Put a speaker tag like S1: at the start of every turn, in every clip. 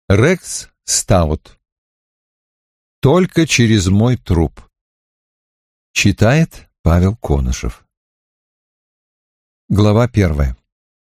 S1: Рекс Стаут. «Только через мой труп». Читает Павел Конышев. Глава 1.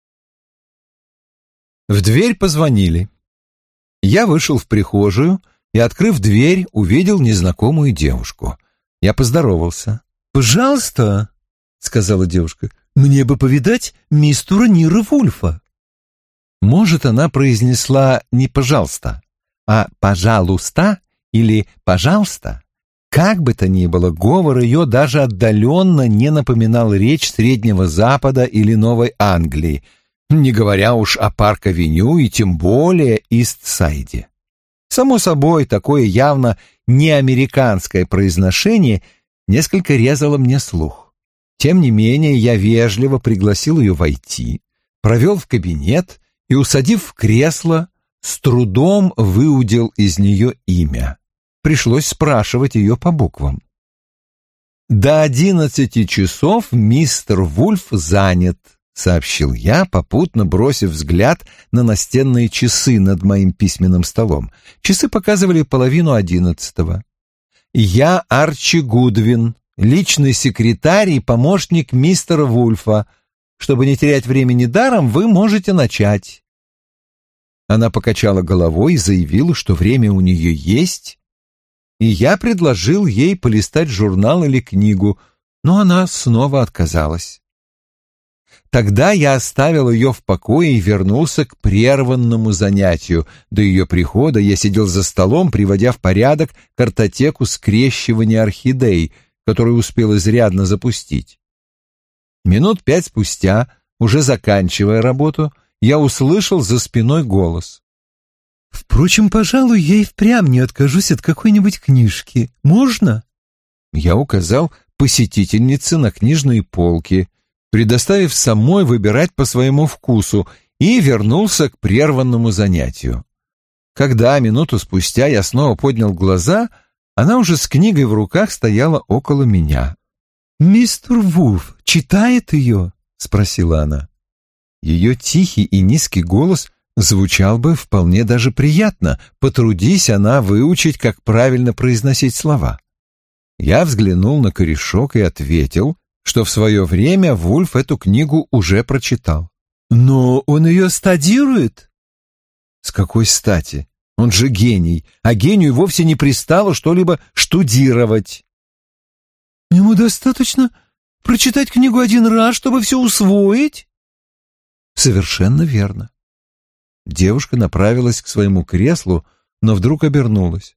S1: В дверь позвонили. Я вышел в прихожую и, открыв дверь, увидел незнакомую девушку. Я поздоровался.
S2: «Пожалуйста», — сказала девушка, — «мне бы повидать мистера Ниро Вульфа».
S1: Может, она произнесла не «пожалуйста», а «пожалуйста» или «пожалуйста». Как бы то ни было, говор ее даже отдаленно не напоминал речь Среднего Запада или Новой Англии, не говоря уж о Парк-авеню и тем более Ист-Сайде. Само собой, такое явно неамериканское произношение несколько резало мне слух. Тем не менее, я вежливо пригласил ее войти, провел в кабинет и, усадив в кресло, с трудом выудил из нее имя. Пришлось спрашивать ее по буквам. «До 11 часов мистер Вульф занят», — сообщил я, попутно бросив взгляд на настенные часы над моим письменным столом. Часы показывали 10:30. «Я Арчи Гудвин, личный секретарь и помощник мистера Вульфа. Чтобы не терять времени даром, вы можете начать». Она покачала головой и заявила, что время у нее есть, и я предложил ей полистать журнал или книгу, но она снова отказалась. Тогда я оставил ее в покое и вернулся к прерванному занятию. До ее прихода я сидел за столом, приводя в порядок картотеку скрещивания орхидей, которую успел изрядно запустить. Минут 5 спустя, уже заканчивая работу, я услышал за спиной голос.
S2: «Впрочем, пожалуй, я и впрямь не откажусь от какой-нибудь книжки. Можно?»
S1: Я указал посетительнице на книжные полки, предоставив самой выбирать по своему вкусу, и вернулся к прерванному занятию. Когда минуту спустя я снова поднял глаза, она уже с книгой в руках стояла около меня.
S2: «Мистер Вульф читает ее?» — спросила она.
S1: Ее тихий и низкий голос звучал бы вполне даже приятно, потрудись она выучить, как правильно произносить слова. Я взглянул на корешок и ответил, что в свое время Вульф эту книгу уже прочитал.
S2: «Но он ее студирует?»
S1: «С какой стати? Он же гений, а гению вовсе не пристало что-либо штудировать».
S2: «Ему достаточно прочитать книгу один раз, чтобы все усвоить?»
S1: «Совершенно верно». Девушка направилась к своему креслу, но вдруг обернулась.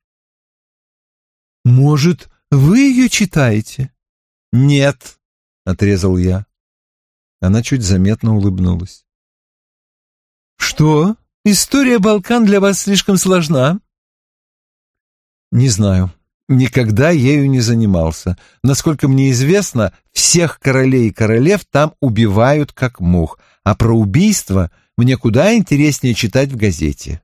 S2: «Может, вы ее читаете?»
S1: «Нет», — отрезал я. Она чуть заметно улыбнулась.
S2: «Что? История Балкан для вас слишком сложна?»
S1: «Не знаю. Никогда ею не занимался. Насколько мне известно, всех королей и королев там убивают как мух, а про убийство мне куда интереснее читать в газете».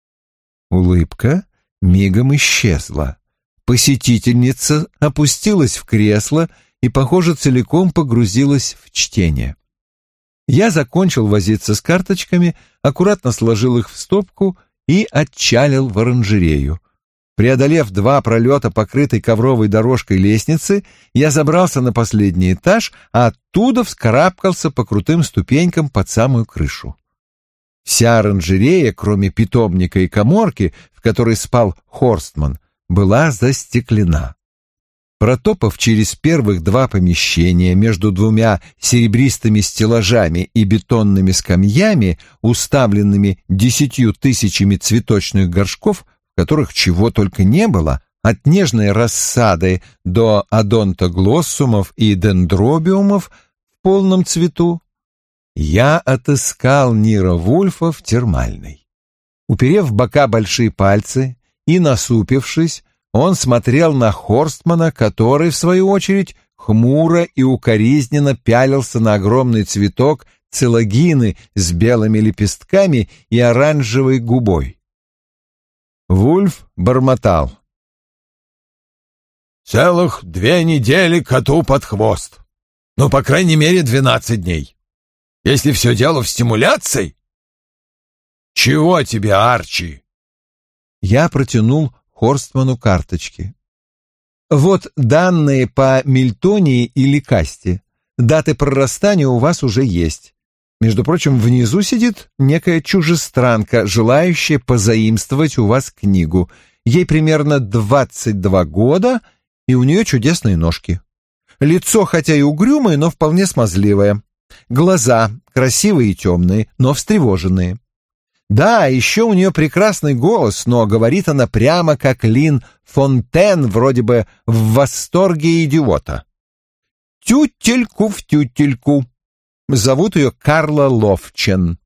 S1: Улыбка мигом исчезла. Посетительница опустилась в кресло и, похоже, целиком погрузилась в чтение. Я закончил возиться с карточками, аккуратно сложил их в стопку и отчалил в оранжерею. Преодолев 2 пролета, покрытой ковровой дорожкой лестницы, я забрался на последний этаж, а оттуда вскарабкался по крутым ступенькам под самую крышу. Вся оранжерея, кроме питомника и каморки, в которой спал Хорстман, была застеклена. Протопав через первых 2 помещения между 2 серебристыми стеллажами и бетонными скамьями, уставленными 10 000 цветочных горшков, в которых чего только не было, от нежной рассады до одонтоглоссумов и дендробиумов в полном цвету, я отыскал Ниро Вульфа в термальной. Уперев в бока большие пальцы и насупившись, он смотрел на Хорстмана, который, в свою очередь, хмуро и укоризненно пялился на огромный цветок целогины с белыми лепестками и оранжевой губой. Вульф бормотал. «Целых 2 недели коту под хвост. Ну, по крайней мере, 12 дней. Если все дело в стимуляции...» «Чего тебе, Арчи?» Я протянул Хорстману карточки. Вот данные по Мильтонии и Ликасте. Даты прорастания у вас уже есть. Между прочим, внизу сидит некая чужестранка, желающая позаимствовать у вас книгу. Ей примерно 22 года, и у нее чудесные ножки. Лицо хотя и угрюмое, но вполне смазливое. Глаза красивые и темные, но встревоженные. Да, еще у нее прекрасный голос, но говорит она прямо как Лин Фонтен, вроде бы в восторге идиота. Тютельку в тютельку. Зовут ее Карла Ловчен.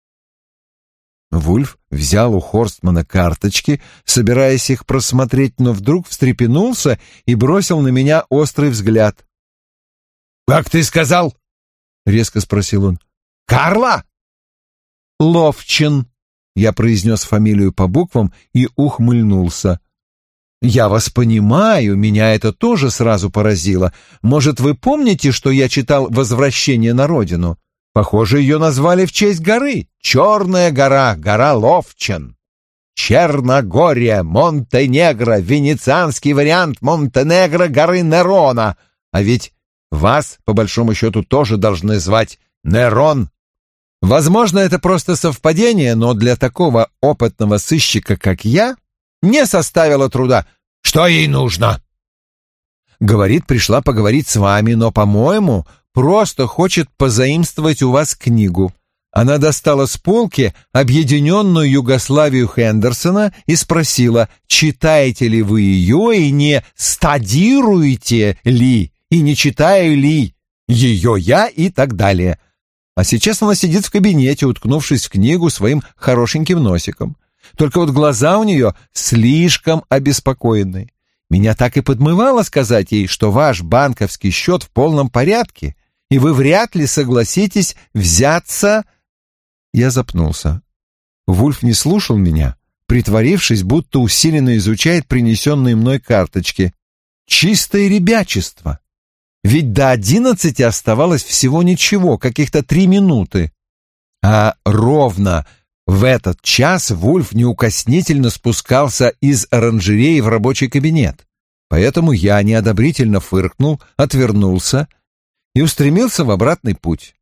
S1: Вульф взял у Хорстмана карточки, собираясь их просмотреть, но вдруг встрепенулся и бросил на меня острый взгляд. «Как ты сказал?» — резко спросил он. «Карла?» «Ловчен», — я произнес фамилию по буквам и ухмыльнулся. «Я вас понимаю, меня это тоже сразу поразило. Может, вы помните, что я читал «Возвращение на родину»? Похоже, ее назвали в честь горы. Черная гора, гора Ловчен. Черногория, Монтенегро, венецианский вариант Монтенегро горы Нерона. А ведь вас, по большому счету, тоже должны звать Нерон. Возможно, это просто совпадение, но для такого опытного сыщика, как я, не составило труда. Что ей нужно? Говорит, пришла поговорить с вами, но, по-моему, просто хочет позаимствовать у вас книгу. Она достала с полки «Объединенную Югославию» Хендерсона и спросила, читаете ли вы ее и не стадируете ли, и не читаю ли ее я и так далее. А сейчас она сидит в кабинете, уткнувшись в книгу своим хорошеньким носиком. Только вот глаза у нее слишком обеспокоенные. Меня так и подмывало сказать ей, что ваш банковский счет в полном порядке, и вы вряд ли согласитесь взяться... Я запнулся. Вульф не слушал меня, притворившись, будто усиленно изучает принесенные мной карточки. Чистое ребячество. Ведь до 11 оставалось всего ничего, каких-то 3 минуты. А ровно в этот час Вульф неукоснительно спускался из оранжереи в рабочий кабинет. Поэтому я неодобрительно фыркнул, отвернулся и устремился в обратный путь.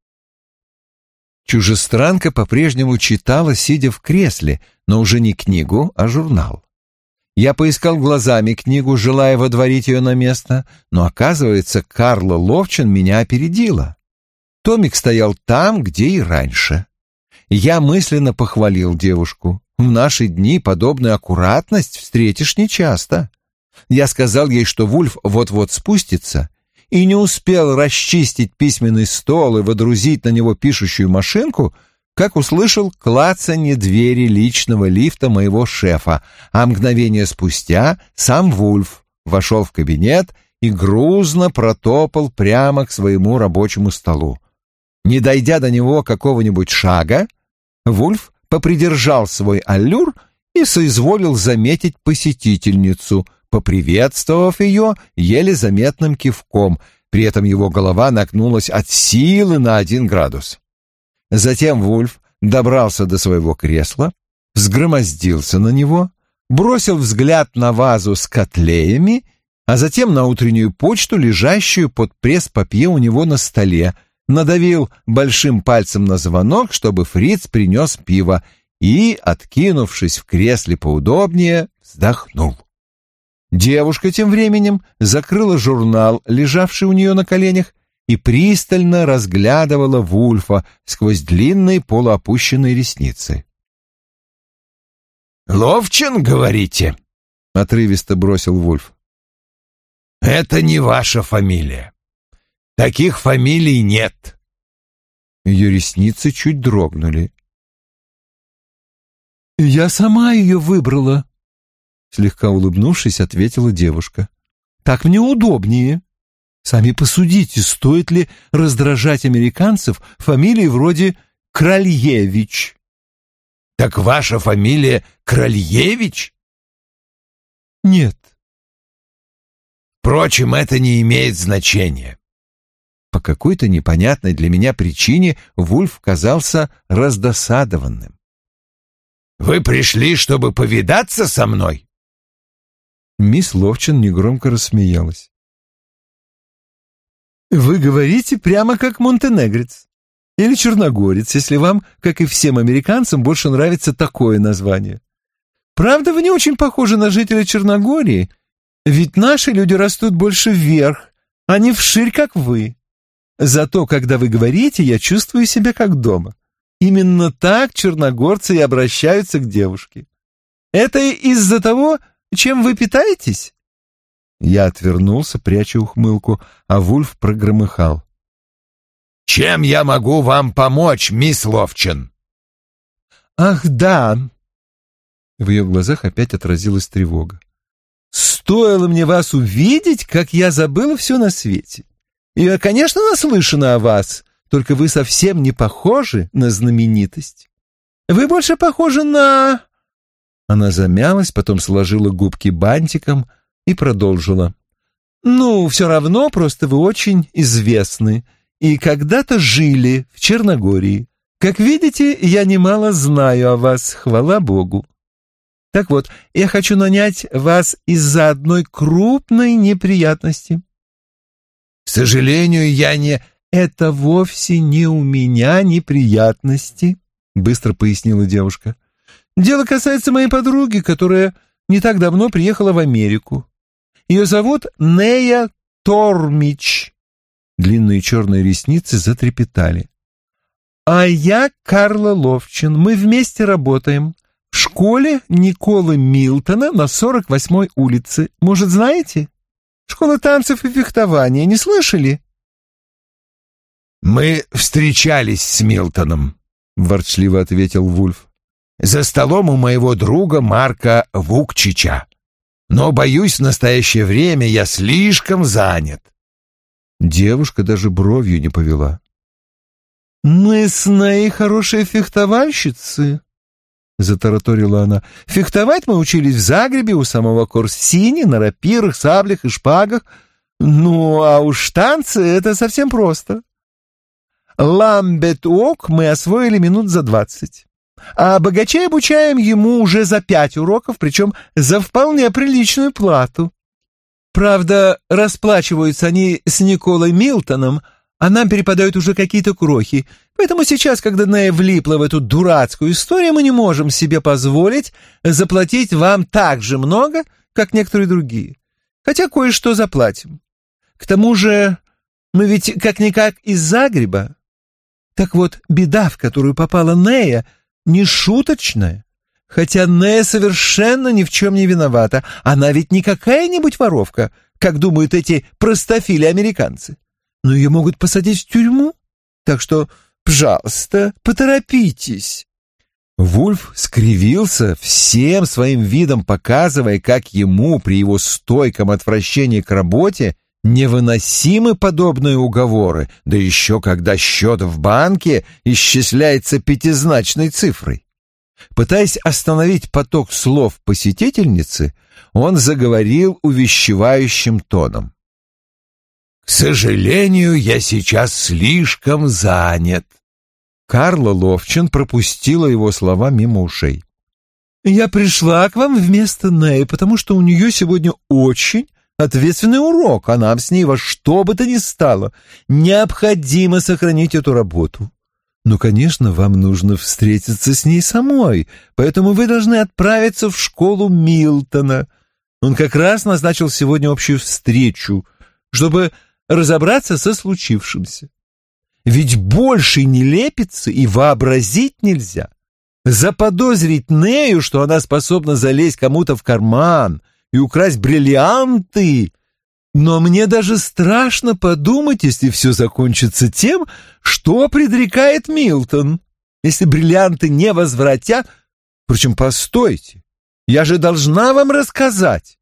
S1: Чужестранка по-прежнему читала, сидя в кресле, но уже не книгу, а журнал. Я поискал глазами книгу, желая водворить ее на место, но, оказывается, Карла Ловчен меня опередила. Томик стоял там, где и раньше. Я мысленно похвалил девушку. В наши дни подобную аккуратность встретишь нечасто. Я сказал ей, что Вульф вот-вот спустится, и не успел расчистить письменный стол и водрузить на него пишущую машинку, как услышал клацанье двери личного лифта моего шефа, а мгновение спустя сам Вульф вошел в кабинет и грузно протопал прямо к своему рабочему столу. Не дойдя до него какого-нибудь шага, Вульф попридержал свой аллюр и соизволил заметить посетительницу, поприветствовав ее еле заметным кивком, при этом его голова нагнулась от силы на 1 градус. Затем Вульф добрался до своего кресла, взгромоздился на него, бросил взгляд на вазу с котлеями, а затем на утреннюю почту, лежащую под пресс-папье у него на столе, надавил большим пальцем на звонок, чтобы фриц принес пиво, и, откинувшись в кресле поудобнее, вздохнул. Девушка тем временем закрыла журнал, лежавший у нее на коленях, и пристально разглядывала Вульфа сквозь длинные полуопущенные ресницы. «Ловчен, говорите?» — отрывисто бросил Вульф. «Это не ваша фамилия. Таких фамилий нет». Ее ресницы чуть дрогнули. «Я сама ее выбрала», — слегка улыбнувшись, ответила девушка. «Так мне удобнее. Сами посудите, стоит ли раздражать американцев фамилией вроде Крольевич». «Так ваша фамилия Крольевич?» «Нет». «Впрочем, это не имеет значения». По какой-то непонятной для меня причине Вульф казался раздосадованным.
S3: Вы пришли, чтобы повидаться со мной?»
S2: Мисс Ловчин негромко рассмеялась. «Вы говорите прямо как монтенегрец. Или черногорец, если вам, как и всем американцам, больше нравится такое название. Правда, вы не очень похожи на жителя Черногории, ведь наши люди растут больше вверх, а не вширь, как вы. Зато, когда вы говорите, я чувствую себя как дома. Именно так черногорцы и обращаются к девушке. Это из-за того, чем вы питаетесь?» Я отвернулся, пряча ухмылку, а Вульф прогромыхал.
S3: «Чем я могу вам помочь, мисс Ловчин?»
S2: «Ах, да!» В ее глазах опять отразилась тревога. «Стоило мне вас увидеть, как я забыла все на свете. Я, конечно, наслышана о вас, только вы совсем не похожи на знаменитость. Вы больше похожи на...» Она замялась, потом сложила губки бантиком и продолжила. «Ну, все равно, просто вы очень известны и когда-то жили в Черногории. Как видите, я немало знаю о вас, хвала Богу. Так вот, я хочу нанять вас из-за одной крупной неприятности».
S3: «К сожалению, я не...»
S2: «Это вовсе не у меня неприятности», — быстро пояснила девушка. «Дело касается моей подруги, которая не так давно приехала в Америку. Ее зовут Нея Тормич». Длинные черные ресницы затрепетали. «А я Карла Ловчин. Мы вместе работаем в школе Николы Милтона на 48-й улице. Может, знаете? Школа танцев и фехтования. Не слышали?»
S3: «Мы встречались с Милтоном», — ворчливо ответил Вульф. «За столом у моего друга Марка Вукчича. Но, боюсь, в настоящее время я слишком занят».
S2: Девушка даже бровью не повела. «Мы с Ней хорошие фехтовальщицы», — затараторила она. «Фехтовать мы учились в Загребе у самого Корсини, на рапирах, саблях и шпагах. Ну, а уж танцы — это совсем просто. Ламбет-ок мы освоили минут за 20. А богачей обучаем ему уже за 5 уроков, причем за вполне приличную плату. Правда, расплачиваются они с Николой Милтоном, а нам перепадают уже какие-то крохи. Поэтому сейчас, когда Нея влипла в эту дурацкую историю, мы не можем себе позволить заплатить вам так же много, как некоторые другие. Хотя кое-что заплатим. К тому же мы ведь как-никак из Загреба. Так вот, беда, в которую попала Нея, не шуточная. Хотя Нея совершенно ни в чем не виновата. Она ведь не какая-нибудь воровка, как думают эти простофили-американцы. Но ее могут посадить в тюрьму. Так что, пожалуйста, поторопитесь». Вульф скривился, всем своим видом показывая, как ему при его стойком отвращении к работе невыносимы подобные уговоры, да еще когда счет в банке исчисляется 5-значной цифрой. Пытаясь остановить поток слов посетительницы, он заговорил увещевающим тоном.
S3: «К сожалению, я сейчас слишком занят».
S2: Карла Ловчин пропустила его слова мимо ушей. «Я пришла к вам вместо Неи, потому что у нее сегодня очень ответственный урок, а нам с ней во что бы то ни стало необходимо сохранить эту работу. Но, конечно, вам нужно встретиться с ней самой, поэтому вы должны отправиться в школу Милтона. Он как раз назначил сегодня общую встречу, чтобы разобраться со случившимся. Ведь большей нелепицы и вообразить нельзя. Заподозрить Нею, что она способна залезть кому-то в карман и украсть бриллианты. Но мне даже страшно подумать, если все закончится тем, что предрекает Милтон. Если бриллианты не возвратят... Впрочем, постойте, я же должна вам рассказать».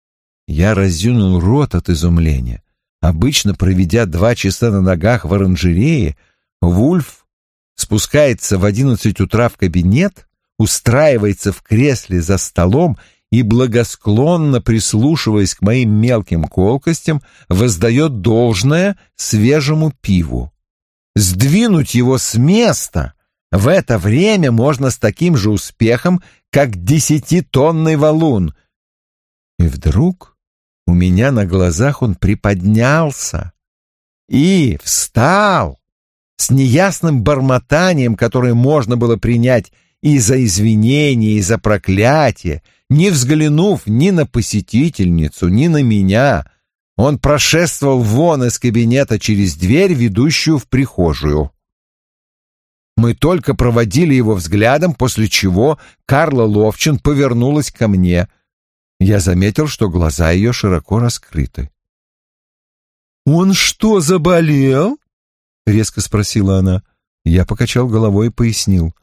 S2: Я разъюнул рот от изумления. Обычно, проведя 2 часа на ногах в оранжерее, Вульф спускается в 11 утра в кабинет, устраивается в кресле за столом и, благосклонно прислушиваясь к моим мелким колкостям, воздает должное свежему пиву. Сдвинуть его с места
S1: В это время можно с таким же успехом, как 10-тонный валун. И вдруг у меня на глазах он приподнялся и встал с неясным бормотанием, которое можно было принять и за извинение, и за проклятие, не взглянув ни на посетительницу, ни на меня. Он прошествовал вон из кабинета через дверь, ведущую в прихожую. Мы только проводили его взглядом, после чего Карла Ловчин повернулась ко мне. Я заметил, что глаза ее широко раскрыты.
S2: «Он что, заболел?» — резко спросила она.
S1: Я покачал головой и пояснил.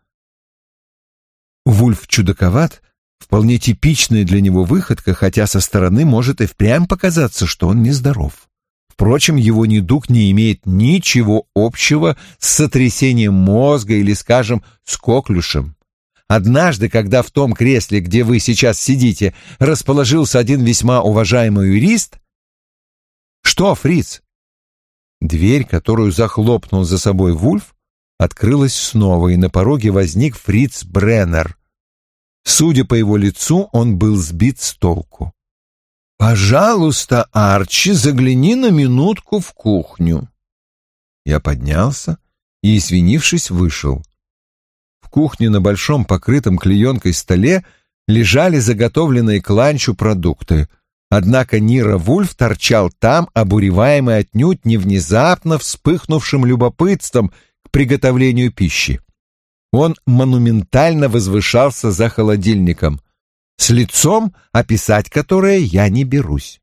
S1: Вульф чудаковат, вполне типичная для него выходка, хотя со стороны может и впрямь показаться, что он нездоров. Впрочем, его недуг не имеет ничего общего с сотрясением мозга или, скажем, с коклюшем. Однажды, когда в том кресле, где вы сейчас сидите, расположился один весьма уважаемый юрист... Что, фриц? Дверь, которую захлопнул за собой Вульф, открылась снова, и на пороге возник фриц Бреннер. Судя по его лицу, он был сбит с толку. «Пожалуйста, Арчи, загляни на минутку в кухню». Я поднялся и, извинившись, вышел. В кухне на большом покрытом клеенкой столе лежали заготовленные к ланчу продукты, однако Нира Вульф торчал там, обуреваемый отнюдь не внезапно вспыхнувшим любопытством к приготовлению пищи. Он монументально возвышался за холодильником, с лицом, описать которое я не берусь.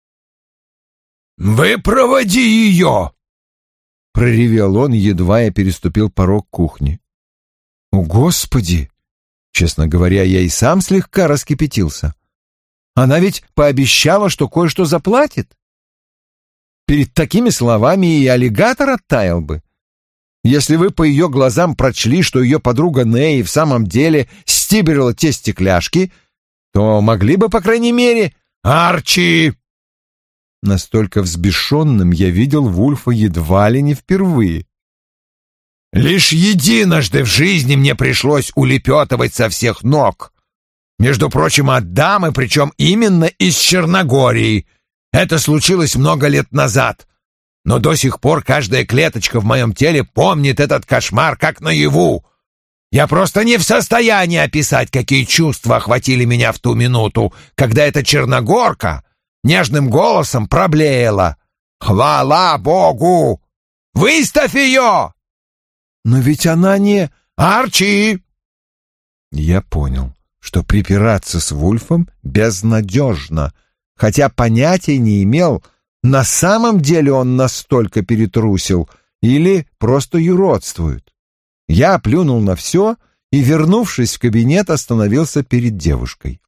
S3: «Вы проводи ее!» — проревел он, едва я переступил порог кухни.
S1: «О, Господи!» Честно говоря, я и сам слегка раскипятился. Она ведь пообещала, что кое-что заплатит. Перед такими словами и аллигатор оттаял бы. Если вы по ее глазам прочли, что ее подруга Нэй в самом деле стиберила те стекляшки, то могли бы, по крайней мере...
S3: «Арчи!»
S1: Настолько взбешенным я видел Вульфа едва ли не впервые.
S3: «Лишь единожды в жизни мне пришлось улепетывать со всех ног. Между прочим, от дамы, причем именно из Черногории. Это случилось много лет назад. Но до сих пор каждая клеточка в моем теле помнит этот кошмар как наяву. Я просто не в состоянии описать, какие чувства охватили меня в ту минуту, когда эта черногорка нежным голосом проблеяла: «Хвала Богу! Выставь ее!»
S1: «Но ведь она не...»
S3: «Арчи!»
S1: Я понял, что припираться с Вульфом безнадежно, хотя понятия не имел, на самом деле он настолько перетрусил или просто юродствует. Я плюнул на все и, вернувшись в кабинет, остановился перед девушкой.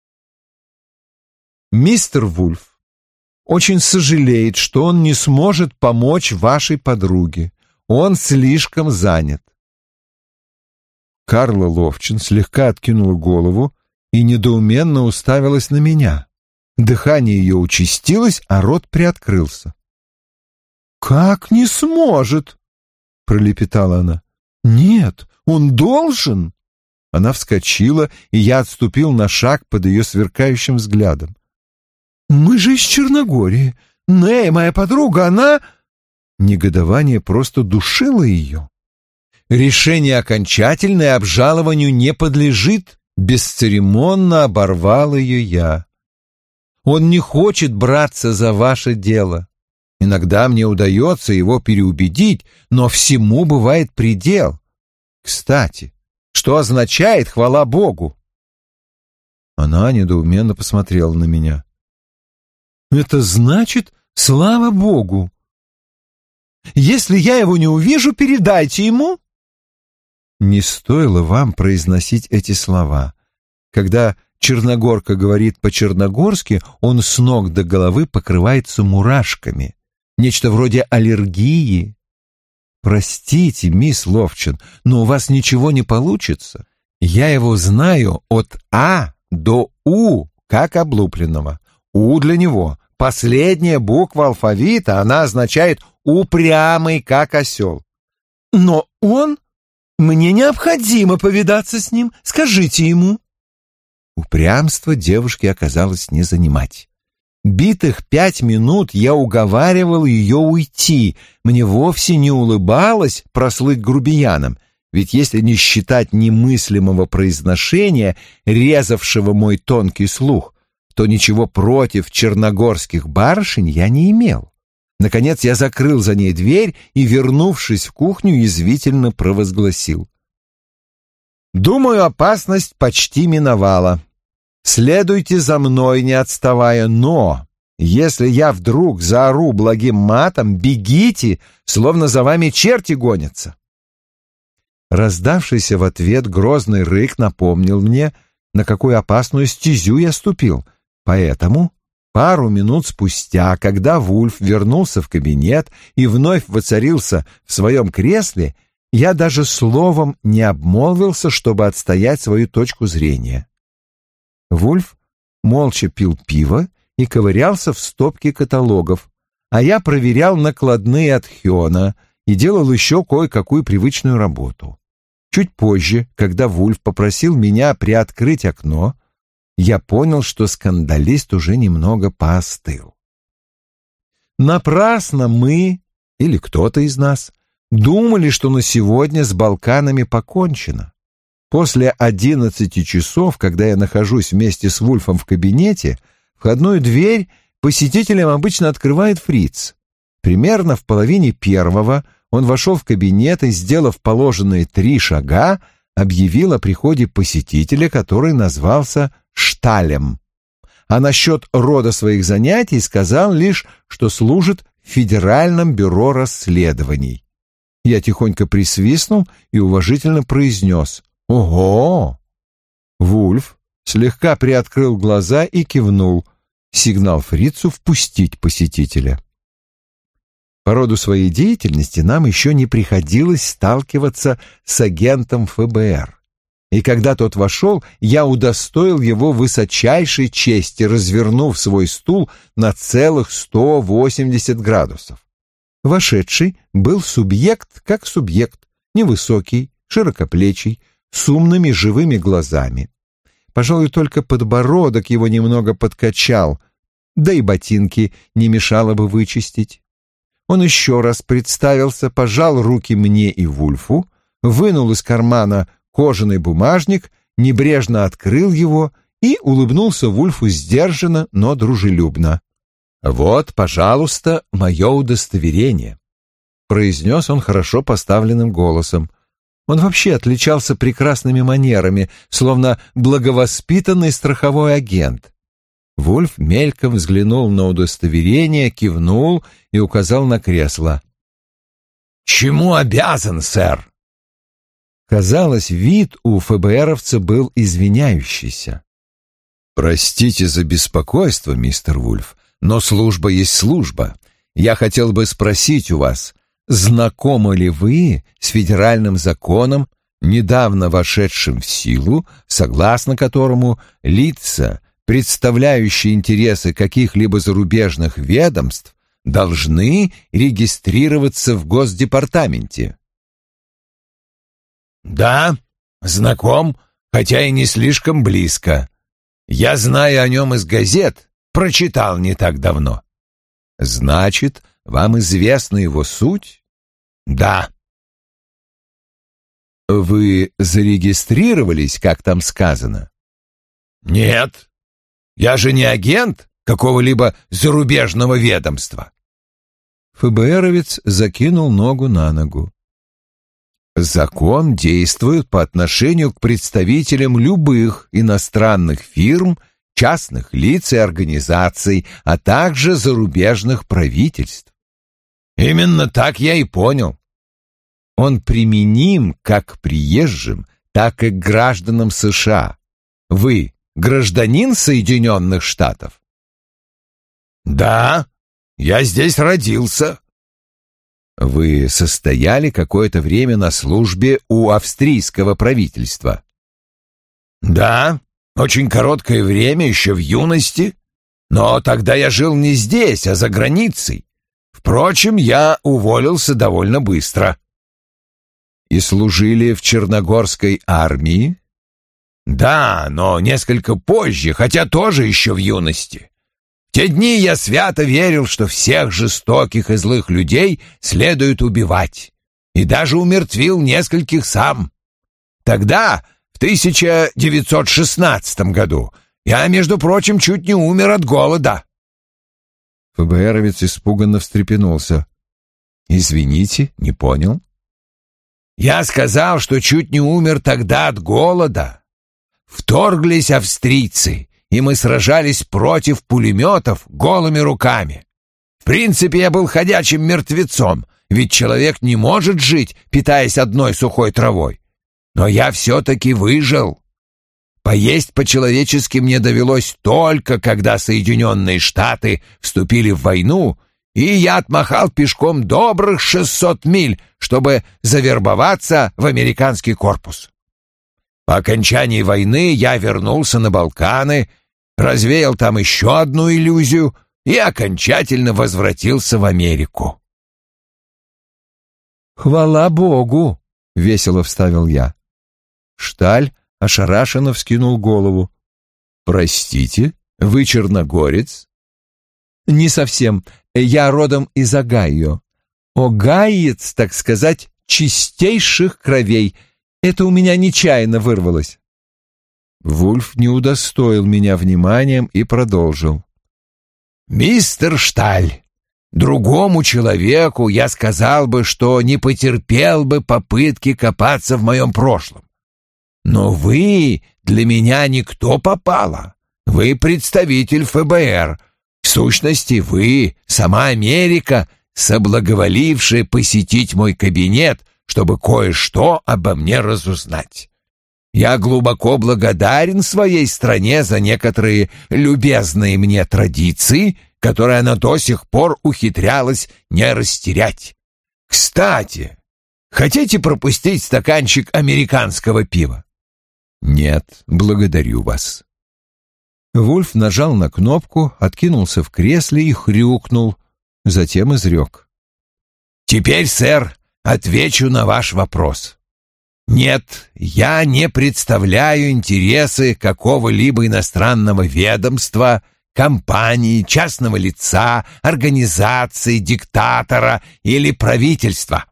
S1: «Мистер Вульф очень сожалеет, что он не сможет помочь вашей подруге. Он слишком занят». Карла Ловчин слегка откинула голову и недоуменно уставилась на меня. Дыхание ее участилось, а рот приоткрылся. «Как не сможет?» — пролепетала она. «Нет, он должен!» Она вскочила, и я отступил на шаг под ее сверкающим взглядом. «Мы же из Черногории. Нэй, моя подруга, она...» Негодование просто душило ее. «Решение окончательное, обжалованию не подлежит», — бесцеремонно оборвал ее я. «Он не хочет браться за ваше дело. Иногда мне удается его переубедить, но всему бывает предел. Кстати, что означает «хвала Богу»?» Она недоуменно посмотрела на меня. «Это значит «слава Богу». Если я его не увижу, передайте ему». Не стоило вам произносить эти слова. Когда черногорка говорит по-черногорски, он с ног до головы покрывается мурашками. Нечто вроде аллергии. Простите, мисс Ловчин, но у вас ничего не получится. Я его знаю от А до У, как облупленного. У для него — последняя буква алфавита, она означает «упрямый, как осел». Но он
S2: Мне необходимо повидаться с ним. Скажите ему».
S1: Упрямство девушки оказалось не занимать. Битых 5 минут я уговаривал ее уйти. Мне вовсе не улыбалось прослыть грубияном, ведь если не считать немыслимого произношения, резавшего мой тонкий слух, то ничего против черногорских барышень я не имел. Наконец я закрыл за ней дверь и, вернувшись в кухню, язвительно провозгласил: «Думаю, опасность почти миновала. Следуйте за мной, не отставая, но если я вдруг заору благим матом, бегите, словно за вами черти гонятся». Раздавшийся в ответ грозный рык напомнил мне, на какую опасную стезю я ступил, поэтому пару минут спустя, когда Вульф вернулся в кабинет и вновь воцарился в своем кресле, я даже словом не обмолвился, чтобы отстоять свою точку зрения. Вульф молча пил пиво и ковырялся в стопке каталогов, а я проверял накладные от Хёна и делал еще кое-какую привычную работу. Чуть позже, когда Вульф попросил меня приоткрыть окно, я понял, что скандалист уже немного поостыл. Напрасно мы, или кто-то из нас, думали, что на сегодня с Балканами покончено. После 11 часов, когда я нахожусь вместе с Вульфом в кабинете, входную дверь посетителям обычно открывает фриц. Примерно в половине первого он вошел в кабинет и, сделав положенные 3 шага, объявил о приходе посетителя, который назвался Шталем. А насчет рода своих занятий сказал лишь, что служит в Федеральном бюро расследований. Я тихонько присвистнул и уважительно произнес: «Ого!». Вульф слегка приоткрыл глаза и кивнул. Сигнал фрицу впустить посетителя. По роду своей деятельности нам еще не приходилось сталкиваться с агентом ФБР. И когда тот вошел, я удостоил его высочайшей чести, развернув свой стул на целых 180 градусов. Вошедший был субъект как субъект, невысокий, широкоплечий, с умными живыми глазами. Пожалуй, только подбородок его немного подкачал, да и ботинки не мешало бы вычистить. Он еще раз представился, пожал руки мне и Вульфу, вынул из кармана кожаный бумажник, небрежно открыл его и улыбнулся Вульфу сдержанно, но дружелюбно. «Вот, пожалуйста, мое удостоверение», — произнес он хорошо поставленным голосом. Он вообще отличался прекрасными манерами, словно благовоспитанный страховой агент. Вульф мельком взглянул на удостоверение, кивнул и указал на кресло. «Чему обязан, сэр?» Казалось, вид у ФБРовца был извиняющийся. «Простите за беспокойство, мистер Вульф, но служба есть служба. Я хотел бы спросить у вас, знакомы ли вы с федеральным законом, недавно вошедшим в силу, согласно которому лица, представляющие интересы каких-либо зарубежных ведомств, должны регистрироваться в Госдепартаменте?» «Да, знаком, хотя и не слишком близко. Я знаю о нем из газет, прочитал не так давно». «Значит, вам известна его суть?» «Да». «Вы зарегистрировались, как там сказано?» «Нет. Я же не агент какого-либо зарубежного ведомства». ФБРовец закинул ногу на ногу. «Закон действует по отношению к представителям любых иностранных фирм, частных лиц и организаций, а также зарубежных правительств». «Именно так я и понял». «Он применим как к приезжим, так и к гражданам США. Вы гражданин Соединенных Штатов?» «Да, я здесь родился». «Вы состояли какое-то время на службе у австрийского правительства?» «Да, очень короткое время, еще в юности. Но тогда я жил не здесь, а за границей. Впрочем, я уволился довольно быстро».
S3: И служили в Черногорской армии? Да, но несколько позже, хотя тоже еще в юности. В те дни я свято верил, что всех жестоких и злых людей следует убивать, и даже умертвил нескольких сам. Тогда, в 1916 году, я, между прочим, чуть не умер от голода.
S2: ФБРовец испуганно встрепенулся. «Извините, не понял».
S3: Я сказал, что чуть не умер тогда от голода. Вторглись австрийцы, и мы сражались против пулеметов голыми руками. В принципе, я был ходячим мертвецом, ведь человек не может жить, питаясь одной сухой травой. Но я все-таки выжил. Поесть по-человечески мне довелось только, когда Соединенные Штаты вступили в войну, и я отмахал пешком добрых 600 миль, чтобы завербоваться в американский корпус. По окончании войны я вернулся на Балканы, развеял там еще одну иллюзию и окончательно возвратился в Америку.
S2: «Хвала Богу!» — весело вставил я. Шталь ошарашенно вскинул голову. «Простите, вы черногорец?» «Не совсем. Я родом из Огайо. Огайец, так сказать, чистейших кровей. Это у меня нечаянно вырвалось». Вульф не удостоил меня вниманием и продолжил.
S3: «Мистер Шталь, другому человеку я сказал бы, что не потерпел бы попытки копаться в моем прошлом. Но вы для меня никто попало. Вы представитель ФБР. В сущности, вы, сама Америка, соблаговолившая посетить мой кабинет, чтобы кое-что обо мне разузнать. Я глубоко благодарен своей стране за некоторые любезные мне традиции, которые она до сих пор ухитрялась не растерять. Кстати, хотите пропустить стаканчик американского пива?»
S2: «Нет, благодарю вас». Вульф нажал на кнопку, откинулся в кресле и хрюкнул, затем изрек.
S3: «Теперь, сэр, отвечу на ваш вопрос. Нет, я не представляю интересы какого-либо иностранного ведомства, компании, частного лица, организации, диктатора или правительства.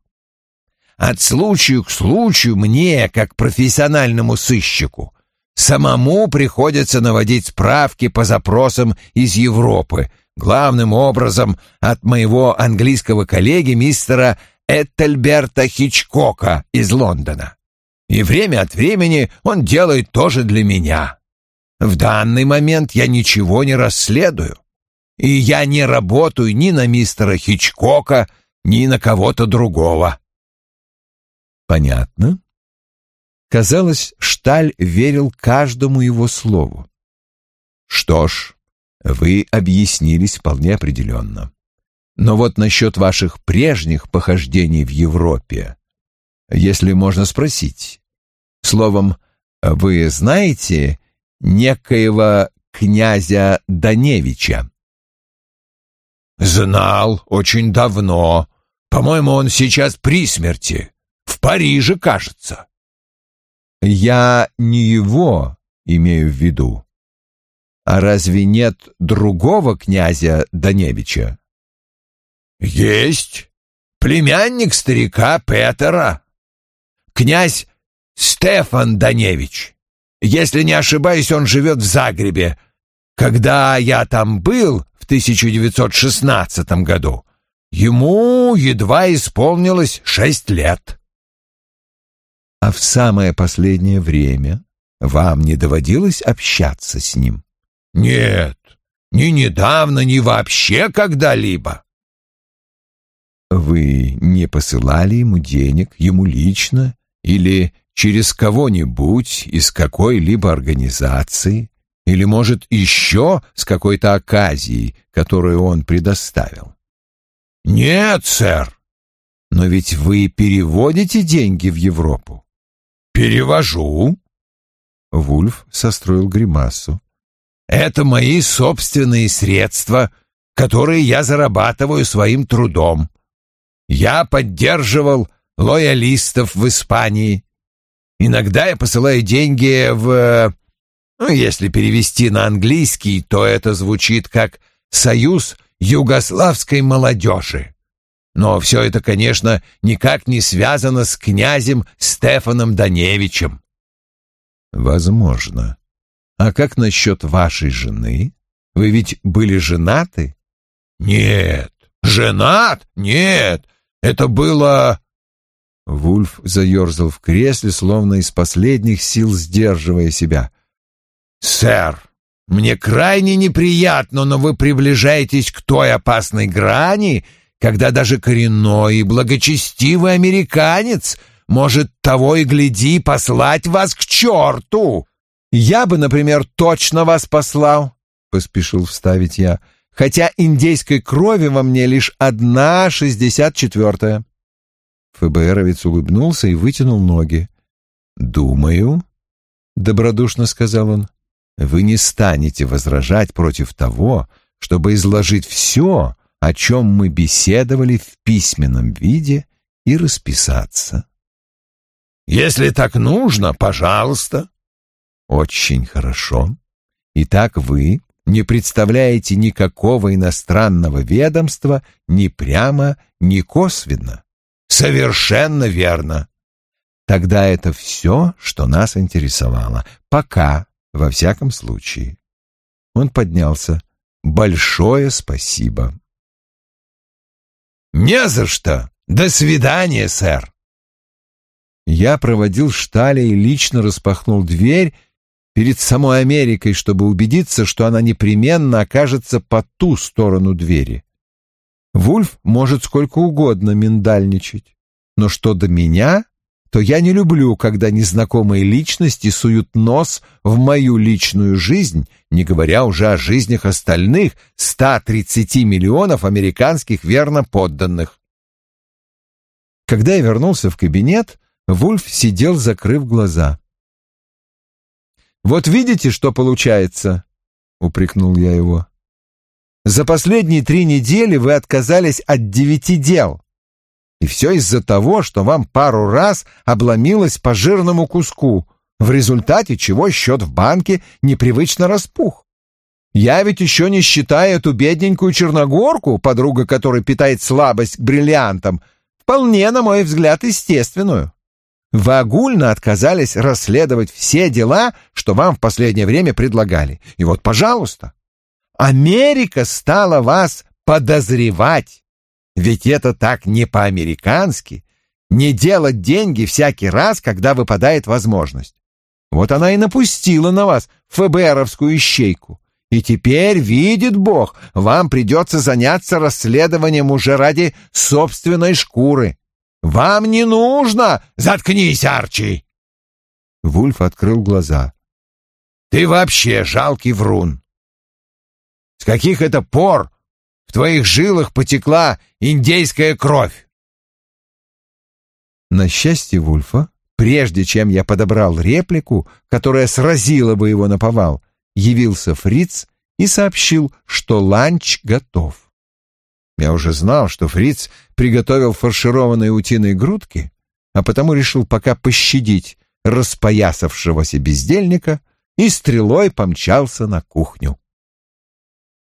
S3: От случая к случаю мне, как профессиональному сыщику, самому приходится наводить справки по запросам из Европы, главным образом от моего английского коллеги мистера Этельберта Хичкока из Лондона. И время от времени он делает тоже для меня. В данный момент я ничего не расследую, и я не работаю ни на мистера Хичкока, ни на кого-то другого».
S2: «Понятно». Казалось, Шталь верил каждому его слову. «Что ж, вы объяснились вполне определенно. Но вот насчет ваших прежних похождений в Европе, если можно спросить. Словом, вы знаете некоего князя Даневича?»
S3: «Знал очень давно. По-моему, он сейчас при смерти. В Париже, кажется».
S2: «Я не его имею в виду. А разве нет другого князя Даневича?»
S3: «Есть. Племянник старика Петера. Князь Стефан Даневич. Если не ошибаюсь, он живет в Загребе. Когда я там был в 1916 году, ему едва исполнилось 6 лет».
S2: «А в самое последнее время вам не доводилось общаться с ним?»
S3: «Нет, ни недавно, ни вообще когда-либо».
S2: «Вы не посылали ему денег, ему лично, или через кого-нибудь из какой-либо организации, или, может, еще с какой-то оказией, которую он предоставил?»
S3: «Нет, сэр».
S2: «Но ведь вы переводите деньги в Европу?»
S3: «Перевожу».
S2: Вульф состроил гримасу.
S3: «Это мои собственные средства, которые я зарабатываю своим трудом. Я поддерживал лоялистов в Испании. Иногда я посылаю деньги если перевести на английский, то это звучит как «Союз югославской молодежи». Но все это, конечно, никак не связано с князем Стефаном Даневичем.
S1: Возможно. А как насчет вашей жены? Вы ведь были женаты?
S3: Нет. Женат? Нет. Это было...
S1: Вульф заерзал в кресле, словно из последних сил сдерживая себя.
S3: «Сэр, мне крайне неприятно, но вы приближаетесь к той опасной грани, когда даже коренной и благочестивый американец может того и гляди послать вас к черту».
S2: «Я бы, например, точно вас послал», — поспешил вставить я, «хотя индейской крови во мне лишь 1/64».
S1: ФБРовец улыбнулся и вытянул ноги. «Думаю», — добродушно сказал он, — «вы не станете возражать против того, чтобы изложить все, о чем мы беседовали в письменном виде, и расписаться».
S3: «Если так нужно, пожалуйста».
S1: «Очень хорошо. Итак, вы не представляете никакого иностранного ведомства ни прямо, ни косвенно».
S3: «Совершенно верно».
S1: «Тогда это все, что нас интересовало. Пока, во всяком случае». Он поднялся. «Большое спасибо».
S3: «Не за что. До свидания, сэр».
S1: Я проводил Шталя и лично распахнул дверь перед самой Америкой, чтобы убедиться, что она непременно окажется по ту сторону двери. Вульф может сколько угодно миндальничать, но что до меня, то я не люблю, когда незнакомые личности суют нос в мою личную жизнь, не говоря уже о жизнях остальных 130 миллионов американских верноподданных. Когда я вернулся в кабинет, Вульф сидел, закрыв глаза. «Вот видите, что получается?» — упрекнул я его. «За последние 3 недели вы отказались от 9 дел. И все из-за того, что вам пару раз обломилось по жирному куску, в результате чего счет в банке непривычно распух. Я ведь еще не считаю эту бедненькую черногорку, подруга которой питает слабость к бриллиантам, вполне, на мой взгляд, естественную. Вы огульно отказались расследовать все дела, что вам в последнее время предлагали. И вот, пожалуйста, Америка стала вас подозревать. Ведь это так не по-американски — не делать деньги всякий раз, когда выпадает возможность. Вот она и напустила на вас ФБРовскую ищейку. И теперь, видит Бог, вам придется заняться расследованием уже ради собственной шкуры. Вам не нужно...
S3: Заткнись, Арчи!»
S1: Вульф открыл глаза.
S3: «Ты вообще жалкий врун. С каких это пор в твоих жилах потекла индейская кровь?»
S1: На счастье Вульфа, прежде чем я подобрал реплику, которая сразила бы его наповал, явился Фриц и сообщил, что ланч готов. Я уже знал, что Фриц приготовил фаршированные утиные грудки, а потому решил пока пощадить распоясавшегося бездельника и стрелой помчался на кухню.